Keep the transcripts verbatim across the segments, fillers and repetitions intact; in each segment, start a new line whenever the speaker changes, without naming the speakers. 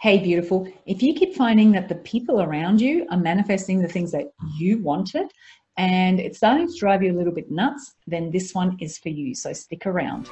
Hey, beautiful. If you keep finding that the people around you are manifesting the things that you wanted and it's starting to drive you a little bit nuts, then this one is for you. So stick around.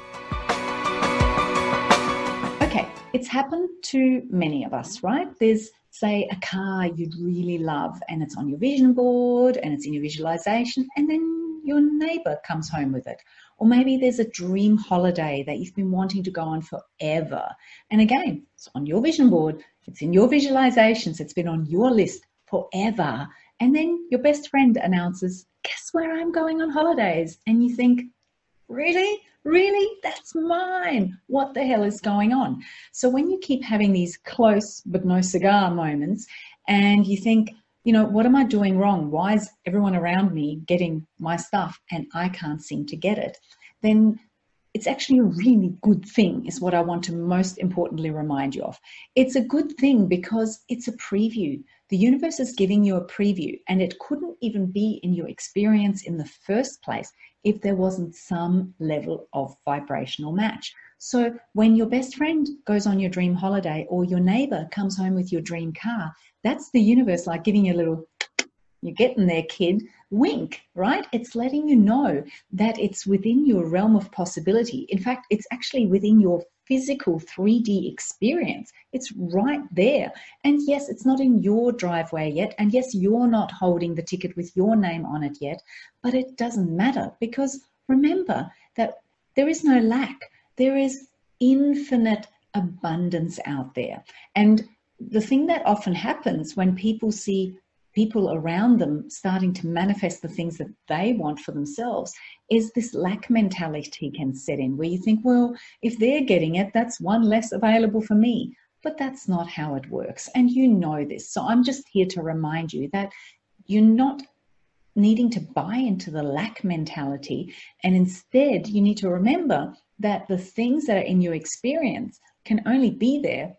Okay, it's happened to many of us, right? There's, say, a car you'd really love and it's on your vision board and it's in your visualization, and then your neighbor comes home with it. Or maybe there's a dream holiday that you've been wanting to go on forever. And again, it's on your vision board, it's in your visualizations, it's been on your list forever. And then your best friend announces, guess where I'm going on holidays? And you think, really? Really? That's mine. What the hell is going on? So when you keep having these close but no cigar moments and you think, you know, what am I doing wrong? Why is everyone around me getting my stuff and I can't seem to get it? Then it's actually a really good thing, is what I want to most importantly remind you of. It's a good thing because it's a preview. The universe is giving you a preview, and it couldn't even be in your experience in the first place if there wasn't some level of vibrational match. So when your best friend goes on your dream holiday or your neighbor comes home with your dream car, that's the universe like giving you a little, you're getting there, kid, wink, right? It's letting you know that it's within your realm of possibility. In fact, it's actually within your physical three D experience. It's right there. And yes, it's not in your driveway yet. And yes, you're not holding the ticket with your name on it yet, but it doesn't matter, because remember that there is no lack. There is infinite abundance out there. And the thing that often happens when people see people around them starting to manifest the things that they want for themselves is this lack mentality can set in, where you think, well, if they're getting it, that's one less available for me. But that's not how it works. And you know this. So I'm just here to remind you that you're not needing to buy into the lack mentality. And instead, you need to remember that the things that are in your experience can only be there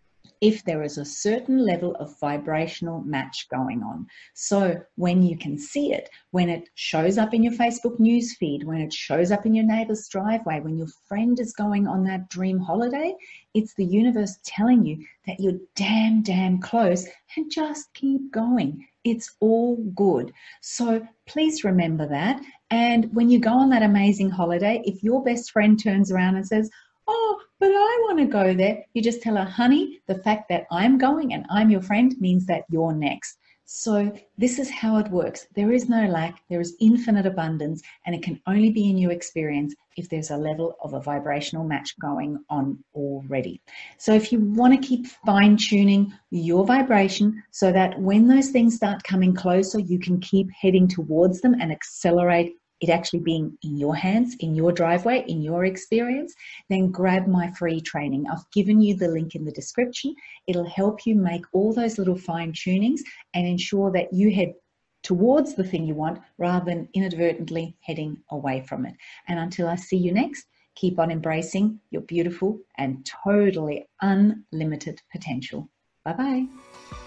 if there is a certain level of vibrational match going on. So when you can see it, when it shows up in your Facebook news feed, when it shows up in your neighbor's driveway, when your friend is going on that dream holiday, it's the universe telling you that you're damn, damn close, and just keep going. It's all good. So please remember that. And when you go on that amazing holiday, if your best friend turns around and says, oh, but I want to go there, you just tell her, honey, the fact that I'm going and I'm your friend means that you're next. So this is how it works. There is no lack, there is infinite abundance, and it can only be in your experience if there's a level of a vibrational match going on already. So if you want to keep fine-tuning your vibration so that when those things start coming closer, you can keep heading towards them and accelerate it actually being in your hands, in your driveway, in your experience, then grab my free training. I've given you the link in the description. It'll help you make all those little fine tunings and ensure that you head towards the thing you want rather than inadvertently heading away from it. And until I see you next, keep on embracing your beautiful and totally unlimited potential. Bye-bye.